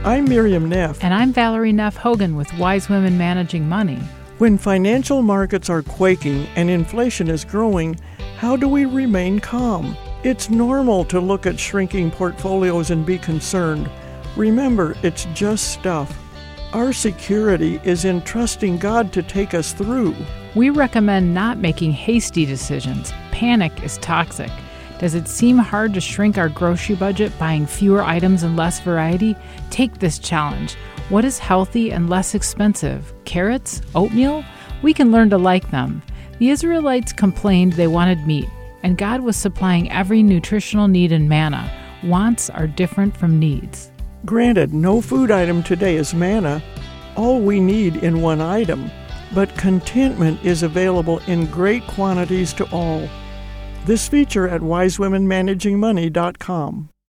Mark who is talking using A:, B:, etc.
A: I'm Miriam Neff.
B: And I'm Valerie Neff Hogan with Wise Women Managing Money.
A: When financial markets are quaking and inflation is growing, how do we remain calm? It's normal to look at shrinking portfolios and be concerned. Remember, it's just stuff. Our security is in trusting God to take us through.
B: We recommend not making hasty decisions. Panic is toxic. Does it seem hard to shrink our grocery budget, buying fewer items and less variety? Take this challenge. What is healthy and less expensive? Carrots? Oatmeal? We can learn to like them. The Israelites complained they wanted meat, and God was supplying every nutritional need in manna. Wants are different from needs.
A: Granted, no food item today is manna, all we need in one item, but contentment is available in great quantities to all. This feature at wisewomenmanagingmoney.com.